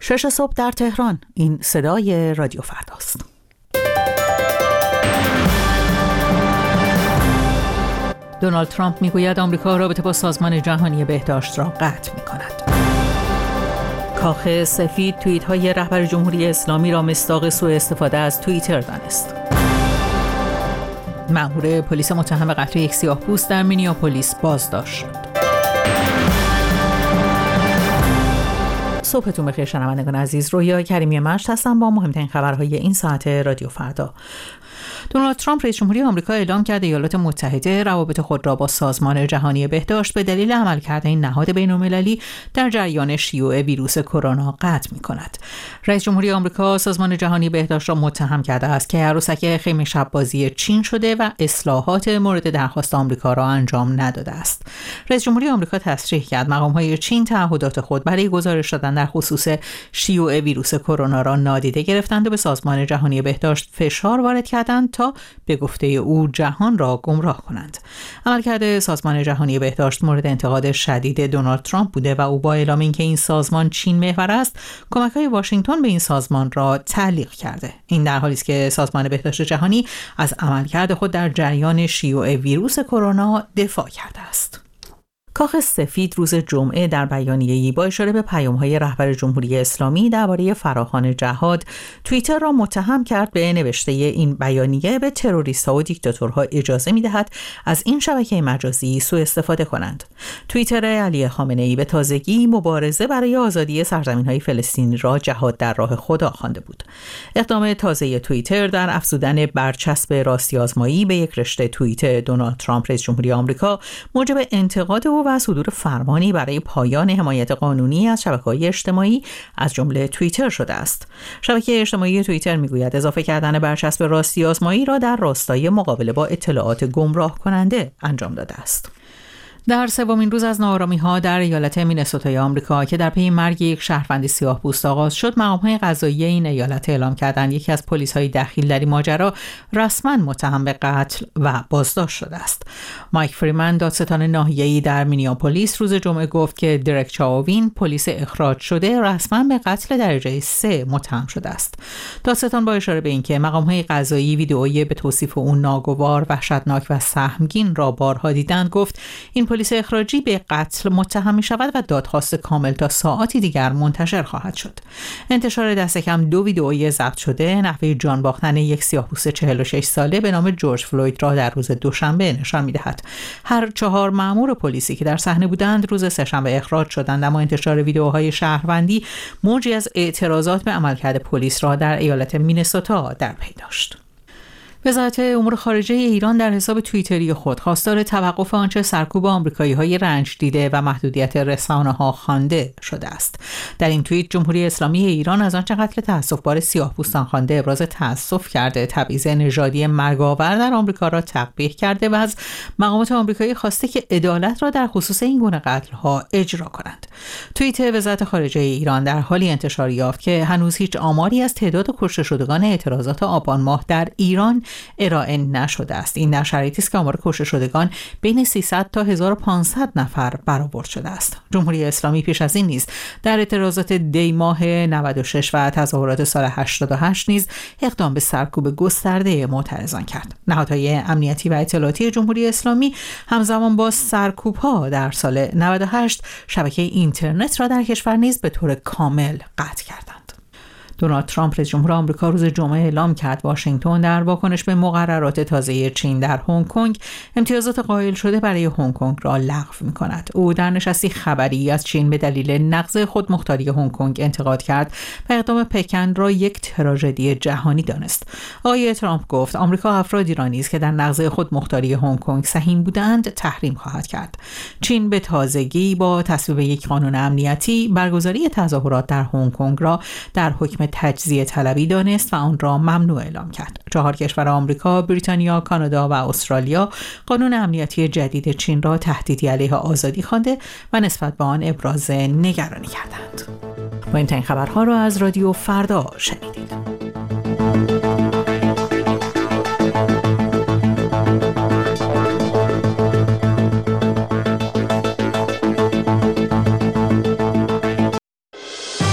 6 صبح در تهران. این صدای رادیو فرداست. دونالد ترامپ میگوید آمریکا رابطه با سازمان جهانی بهداشت را قطع می‌کند. کاخ سفید توییت‌های رهبر جمهوری اسلامی را مصداق سوء استفاده از توییتر دانست. مأمور پلیس متهم به قتل یک سیاه‌پوست در مینیاپولیس بازداشت شد. صبحتون بخیر شنوندگان عزیز، رویا کریمی مشت هستم با مهمترین خبرهای این ساعت رادیو فردا. دونالد ترامپ رئیس جمهوری آمریکا اعلام کرد ایالات متحده روابط خود را با سازمان جهانی بهداشت به دلیل عملکرد این نهاد بین‌المللی در جریان شیوع ویروس کرونا قطع می‌کند. رئیس جمهوری آمریکا سازمان جهانی بهداشت را متهم کرده است که عروسک خیمه شب بازی چین شده و اصلاحات مورد درخواست آمریکا را انجام نداده است. رئیس جمهوری آمریکا تصریح کرد مقام‌های چین تعهدات خود برای گزارش دادن در خصوص شیوع ویروس کرونا را نادیده گرفتند و به سازمان جهانی بهداشت فشار وارد کردند تا به گفته او جهان را گمراه کنند. عملکرد سازمان جهانی بهداشت مورد انتقاد شدید دونالد ترامپ بوده و او با اعلام اینکه این سازمان چین محور است، کمک‌های واشنگتن به این سازمان را تعلیق کرده. این در حالی است که سازمان بهداشت جهانی از عملکرد خود در جریان شیوع ویروس کرونا دفاع کرده است. کاخ سفید روز جمعه در بیانیه‌ای با اشاره به پیام‌های رهبر جمهوری اسلامی درباره فراخوان جهاد، توییتر را متهم کرد به نوشته این بیانیه به تروریست‌ها و دیکتاتورها اجازه می‌دهد از این شبکه مجازی سوء استفاده کنند. توییتر علی خامنه‌ای به تازگی مبارزه برای آزادی سرزمین‌های فلسطینی را جهاد در راه خدا خوانده بود. اقدام تازه توییتر در افزودن برچسب راستی آزمایی به یک رشته توییت دونالد ترامپ رئیس جمهوری آمریکا موجب انتقاد و صدور فرمانی برای پایان حمایت قانونی از شبکه‌های اجتماعی از جمله توییتر شده است. شبکه اجتماعی توییتر میگوید اضافه کردن برچسب راستی آزمایی را در راستای مقابله با اطلاعات گمراه کننده انجام داده است. در سومین روز از ناآرامی‌ها در ایالت مینسوتای آمریکا که در پی مرگ یک شهروند سیاه‌پوست آغاز شد، مقام‌های قضایی این ایالت اعلام کردند یکی از پلیس‌های دخیل در این ماجرا رسما متهم به قتل و بازداشت شده است. مایک فریمن دادستان ناحیه‌ای در مینیاپولیس روز جمعه گفت که درک چاوین پلیس اخراج شده رسما به قتل درجه 3 متهم شده است. دادستان با اشاره به اینکه مقام‌های قضایی ویدئویی به توصیف او ناگوار، وحشتناک و سهمگین را بارها دیدند، گفت این پلیس اخراجی به قتل متهم می شود و دادخواست کامل تا ساعاتی دیگر منتشر خواهد شد. انتشار دست کم 2 ویدئویی ضبط شده نحوه جان باختن یک سیاه‌پوست 46 ساله به نام جورج فلوید را در روز دوشنبه نشان می دهد. هر 4 مأمور پلیسی که در صحنه بودند روز سه‌شنبه اخراج شدند، اما انتشار ویدئوهای شهروندی موجی از اعتراضات به عملکرد پلیس را در ایالت مینسوتا در پی داشت. وزارت امور خارجه ایران در حساب توییتری خود خواستار توقف آنچه سرکوب آمریکایی‌های رنج دیده و محدودیت رسانه‌ها خوانده شده است. در این توییت جمهوری اسلامی ایران از آنچه قتل تأسف‌بار سیاه‌پوستان خوانده ابراز تأسف کرده، تبعیض نژادی مرگاور در آمریکا را تقبیح کرده و از مقامات آمریکایی خواسته که عدالت را در خصوص این گونه قتل‌ها اجرا کنند. توییت وزارت خارجه ایران در حالی انتشار یافت که هنوز هیچ آماری از تعداد کشته شدگان اعتراضات آبان ماه در ایران ارائه نشده است. این در شرایطی است که آمار کشته شدگان بین 300 تا 1500 نفر برآورد شده است. جمهوری اسلامی پیش از این نیز در اعتراضات دی ماه 96 و تظاهرات سال 88 نیز اقدام به سرکوب گسترده معترضان کرد. نهادهای امنیتی و اطلاعاتی جمهوری اسلامی همزمان با سرکوب‌ها در سال 98 شبکه اینترنت را در کشور نیز به طور کامل قطع کردند. دونالد ترامپ رئیس جمهور آمریکا روز جمعه اعلام کرد واشنگتن در واکنش به مقررات تازه چین در هنگ کنگ امتیازات قائل شده برای هنگ کنگ را لغو می‌کند. او در نشستی خبری از چین به دلیل نقض خودمختاری هنگ کنگ انتقاد کرد و اقدام پکن را یک تراژدی جهانی دانست. آقای ترامپ گفت آمریکا افرادی را نیز که در نقض خودمختاری هنگ کنگ سهیم بودند تحریم خواهد کرد. چین به تازگی با تصویب یک قانون امنیتی برگزاری تظاهرات در هنگ کنگ را در حکم تجزیه طلبی دانست و آن را ممنوع اعلام کرد. 4 کشور آمریکا، بریتانیا، کانادا و استرالیا قانون امنیتی جدید چین را تهدیدی علیه آزادی خوانده و نسبت به آن ابراز نگرانی کردند. مهمترین خبرها را از رادیو فردا شنیدید.